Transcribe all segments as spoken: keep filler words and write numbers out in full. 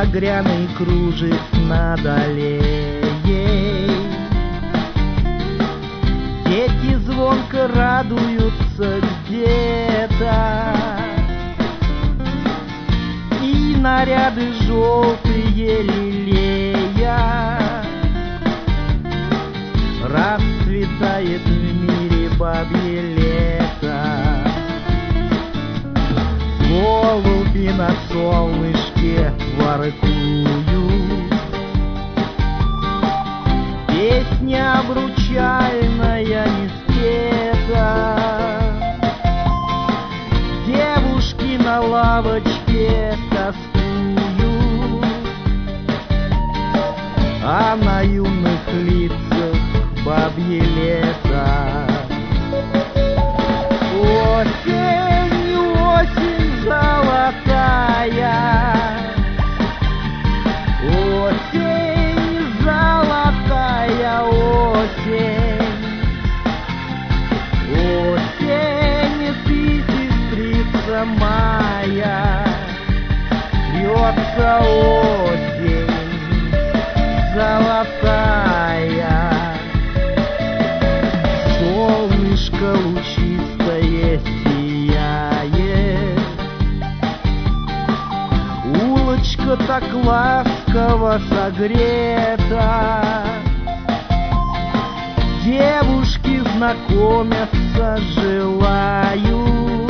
багряный кружит над аллеей. Дети звонко радуются где-то, и наряды желтые лелея. Расцветает в мире бабье лето. Голуби на солнышке воркуют. Песня обручальная не спета. Девушки на лавочке тоскуют, а на юных лицах бабье лето. Осень, осень золотая, осень золотая, осень, осень, ты сестрица моя, льется осень золотая. Солнышко лучистое сияет, улочка так ласково согрета. Девушки знакомятся, желают,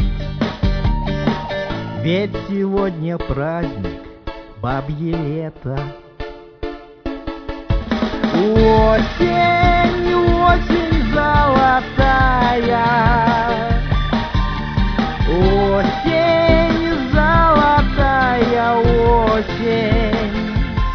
ведь сегодня праздник, бабье лето. Осень, осень золотая, осень золотая, осень,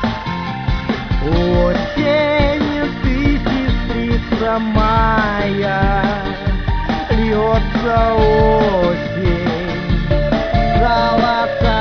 осень, ты сестрица моя, льется осень золотая.